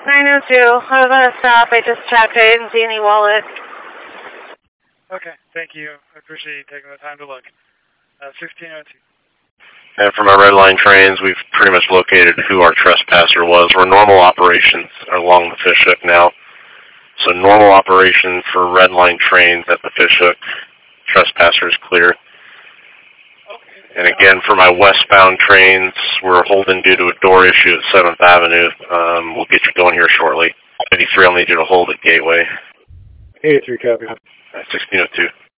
902. I was going to stop. I just checked. I didn't see any wallet. Okay, thank you. I appreciate you taking the time to look. 1602. And from our red line trains, we've pretty much located who our trespasser was. We're normal operations along the Fishhook now. So normal operation for red line trains at the Fishhook. Trespasser is clear. And again, for my westbound trains, we're holding due to a door issue at 7th Avenue. We'll get you going here shortly. 83, I'll need you to hold at Gateway. 83, copy. 1602.